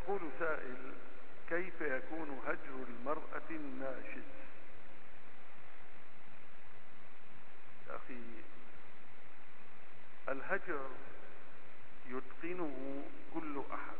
يقول سائل: كيف يكون هجر المرأة الناشز؟ يا أخي، الهجر يتقنه كل أحد،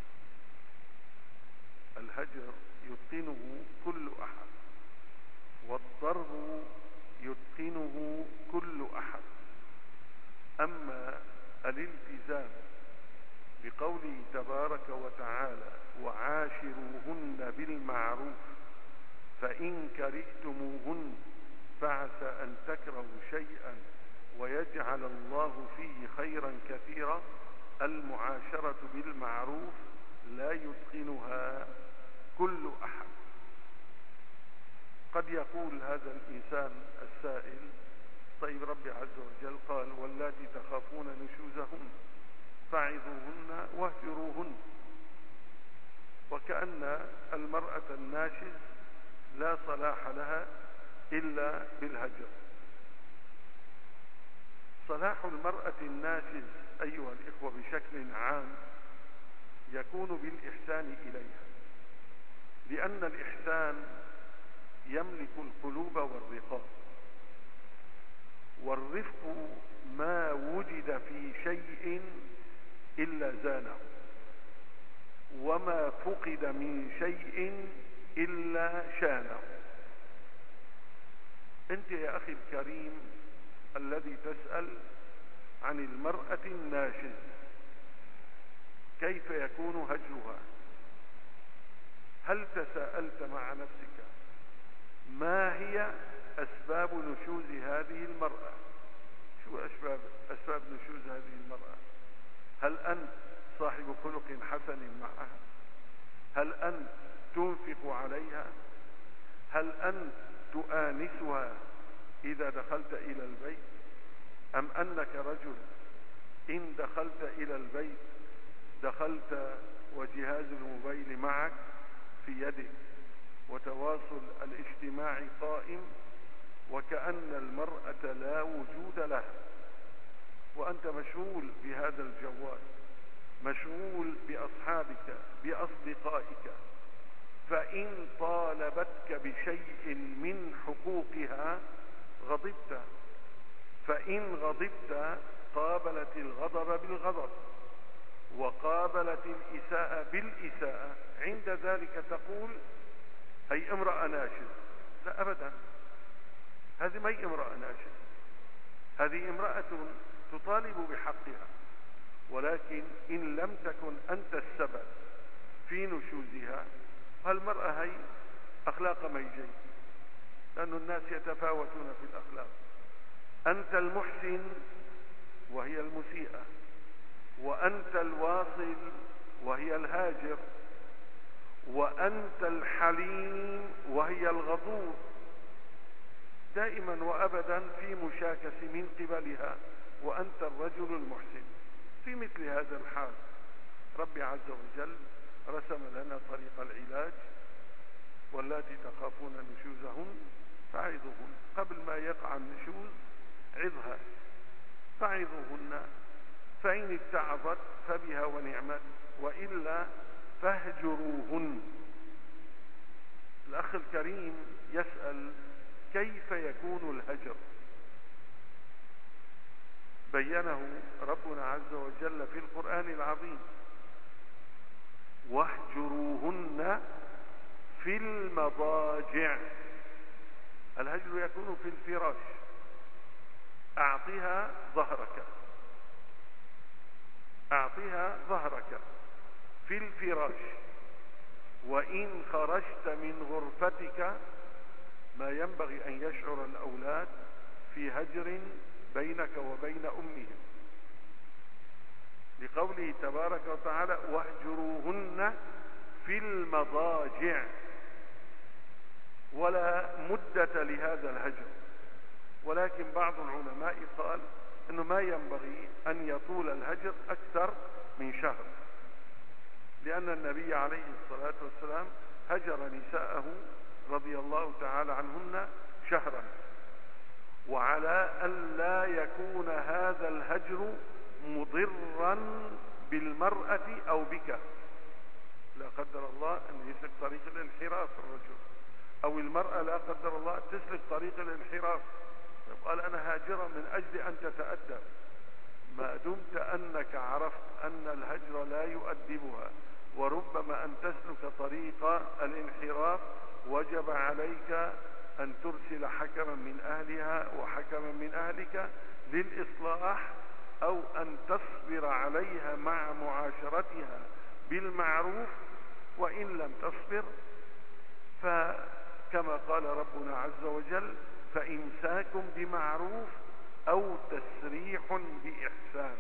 الهجر يتقنه كل أحد، والضرب يتقنه كل أحد. أما الالتزام بقوله تبارك وتعالى: وعاشروهن بالمعروف فإن كرهتموهن فعسى أن تكرهوا شيئا ويجعل الله فيه خيرا كثيرا، المعاشرة بالمعروف لا يتقنها كل أحد. قد يقول هذا الإنسان السائل: طيب ربي عز وجل قال: واللاتي تخافون نشوزهن فعظوهن واهجروهن، وكأن المرأة الناشز لا صلاح لها إلا بالهجر. صلاح المرأة الناشز أيها الإخوة بشكل عام يكون بالإحسان إليها، لأن الإحسان يملك القلوب والرقاب، والرفق ما وجد في شيء إلا زانه، وما فقد من شيء إلا شانه. أنت يا أخي الكريم الذي تسأل عن المرأة الناشز كيف يكون هجرها، هل تساءلت مع نفسك ما هي أسباب نشوز هذه المرأة؟ شو أسباب نشوز هذه المرأة؟ هل أنت صاحب خلق حسن معها؟ هل أنت تنفق عليها؟ هل أنت تؤانسها إذا دخلت إلى البيت؟ أم أنك رجل إن دخلت إلى البيت دخلت وجهاز الموبايل معك في يدك وتواصل الاجتماع قائم، وكأن المرأة لا وجود لها، وأنت مشغول بهذا الجوال، مشغول بأصحابك بأصدقائك، فإن طالبتك بشيء من حقوقها غضبت، فإن غضبت قابلت الغضب بالغضب وقابلت الإساءة بالإساءة، عند ذلك تقول: أي امرأة ناشز. لا أبدا، هذه ما هي امرأة ناشز، هذه امرأة تطالب بحقها، ولكن إن لم تكن أنت السبب في نشوزها، هالمرأة هي أخلاق ميجي، لأن الناس يتفاوتون في الأخلاق. أنت المحسن وهي المسيئة، وأنت الواصل وهي الهاجر، وأنت الحليم وهي الغضور، دائما وأبدا في مشاكس من قبلها، وأنت الرجل المحسن. في مثل هذا الحال ربي عز وجل رسم لنا طريق العلاج: واللاتي تخافون نشوزهن فعظوهن. قبل ما يقع النشوز عظها، فعظوهن، فإن اتعظت فبها ونعمت، وإلا فاهجروهن. الأخ الكريم يسأل: كيف يكون الهجر؟ بينه ربنا عز وجل في القرآن العظيم: واهجروهن في المضاجع. الهجر يكون في الفراش، أعطها ظهرك، أعطها ظهرك في الفراش. وإن خرجت من غرفتك، ما ينبغي أن يشعر الأولاد في هجر بينك وبين أمهم، لقوله تبارك وتعالى: واهجروهن في المضاجع. ولا مدة لهذا الهجر، ولكن بعض العلماء قال أنه ما ينبغي أن يطول الهجر أكثر من شهر، لأن النبي عليه الصلاة والسلام هجر نساءه رضي الله تعالى عنهن شهرا. وعلى أن لا يكون هذا الهجر مضرا بالمرأة أو بك، لا قدر الله أن يسلك طريق الانحراف الرجل، أو المرأة لا قدر الله تسلك طريق الانحراف، قال أنا هاجرة من أجل أن تتأدب. ما دمت أنك عرفت أن الهجر لا يؤدبها، وربما أن تسلك طريق الانحراف، وجب عليك أن ترسل حكما من أهلها وحكما من أهلك للإصلاح، أو أن تصبر عليها مع معاشرتها بالمعروف، وإن لم تصبر فكما قال ربنا عز وجل: فإمساك بمعروف أو تسريح بإحسان.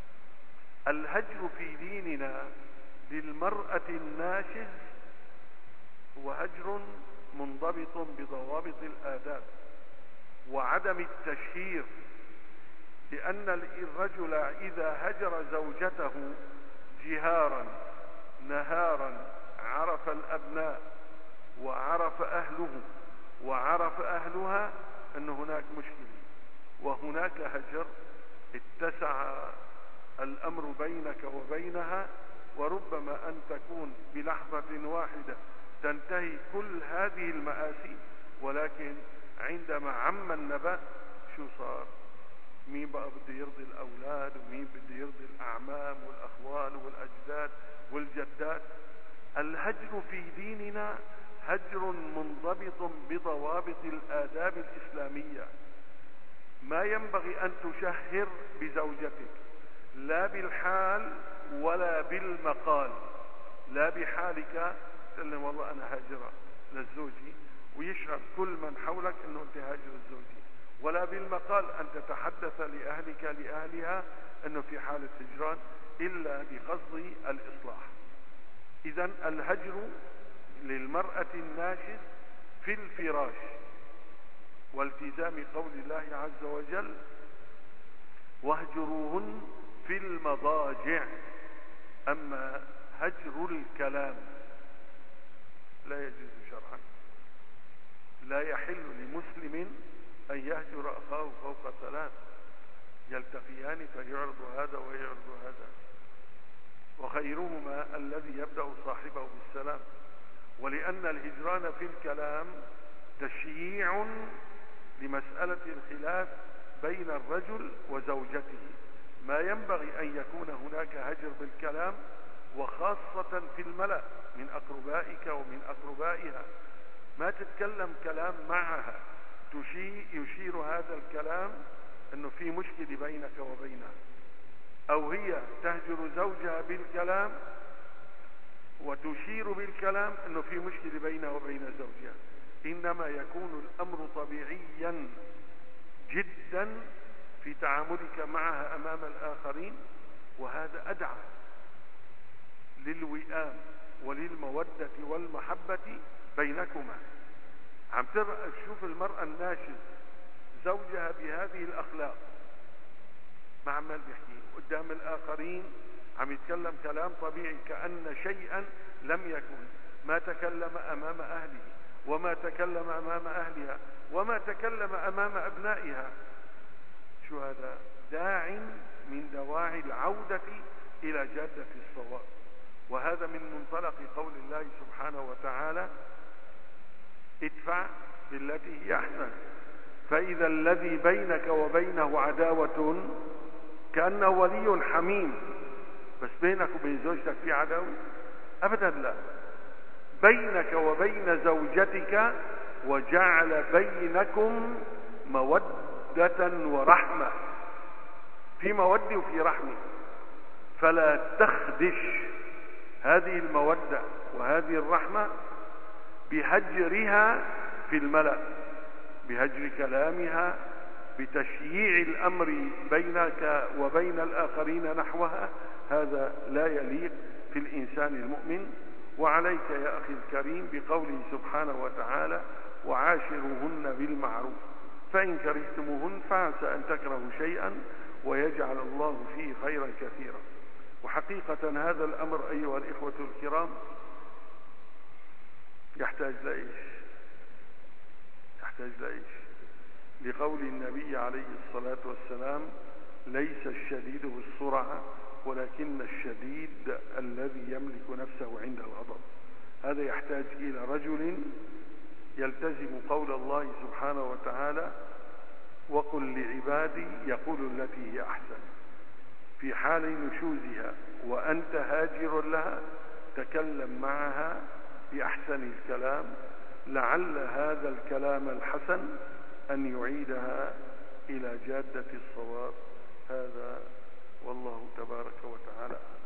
الهجر في ديننا للمرأة الناشز هو هجر منضبط بضوابط الآداب وعدم التشهير، لأن الرجل إذا هجر زوجته جهارا نهارا عرف الأبناء وعرف أهله وعرف أهلها أن هناك مشكلة وهناك هجر، اتسع الأمر بينك وبينها، وربما أن تكون بلحظة واحدة تنتهي كل هذه المآسي. ولكن عندما عم النبأ شو صار؟ مين بقى بده يرضي الأولاد، ومين بده يرضي الأعمام والأخوال والأجداد والجدات؟ الهجر في ديننا هجر منضبط بضوابط الآداب الإسلامية. ما ينبغي أن تشهر بزوجتك، لا بالحال ولا بالمقال. لا بحالك تقول والله أنا هاجرة للزوجي ويشعر كل من حولك أنه أنت هاجر الزوجي، ولا بالمقال أن تتحدث لأهلك لأهلها أنه في حالة هجران، إلا بقصد الإصلاح. إذن الهجر للمرأة الناشز في الفراش، والتزام قول الله عز وجل: واهجروهن في المضاجع. أما هجر الكلام لا يجوز شرعا. لا يحل لمسلم أن يهجر أخاه فوق 3، يلتقيان فيعرض هذا ويعرض هذا، وخيرهما الذي يبدأ صاحبه بالسلام. ولأن الهجران في الكلام تشييع لمسألة الخلاف بين الرجل وزوجته. ما ينبغي أن يكون هناك هجر بالكلام، وخاصة في الملأ من أقربائك ومن أقربائها. ما تتكلم كلام معها يشير هذا الكلام أنه في مشكلة بينك وبينها، أو هي تهجر زوجها بالكلام وتشير بالكلام أنه في مشكلة بينها وبين زوجها. إنما يكون الأمر طبيعيا جدا في تعاملك معها أمام الآخرين، وهذا أدعى للوئام وللمودة والمحبة بينكما. عم تشوف المرأة الناشز زوجها بهذه الأخلاق، ما عمال بيحكي قدام الآخرين، عم يتكلم كلام طبيعي كأن شيئا لم يكن. ما تكلم أمام أهله، وما تكلم أمام أهلها، وما تكلم أمام أبنائها. شو هذا؟ داع من دواعي العودة إلى جادة الصواب. وهذا من منطلق قول الله سبحانه وتعالى: ادفع بالتي هي أحسن فإذا الذي بينك وبينه عداوة كأنه ولي حميم. بس بينك وبين زوجتك في عداوة؟ أبدا لا. بينك وبين زوجتك وجعل بينكم مودة ورحمة، في مودة وفي رحمة. فلا تخدش هذه المودة وهذه الرحمة بهجرها في الملأ، بهجر كلامها، بتشييع الأمر بينك وبين الآخرين نحوها. هذا لا يليق في الإنسان المؤمن. وعليك يا أخي الكريم بقوله سبحانه وتعالى: وعاشروهن بالمعروف فإن كرهتموهن فعسى أن تكرهوا شيئا ويجعل الله فيه خيرا كثيرا. وحقيقة هذا الأمر أيها الإخوة الكرام يحتاج لإيش؟ لقول النبي عليه الصلاة والسلام: ليس الشديد بالسرعة ولكن الشديد الذي يملك نفسه عند الغضب. هذا يحتاج إلى رجل يلتزم قول الله سبحانه وتعالى: وقل لعبادي يقولوا التي هي أحسن. في حال نشوزها وأنت هاجر لها تكلم معها بأحسن الكلام، لعل هذا الكلام الحسن أن يعيدها إلى جادة الصواب. هذا والله تبارك وتعالى.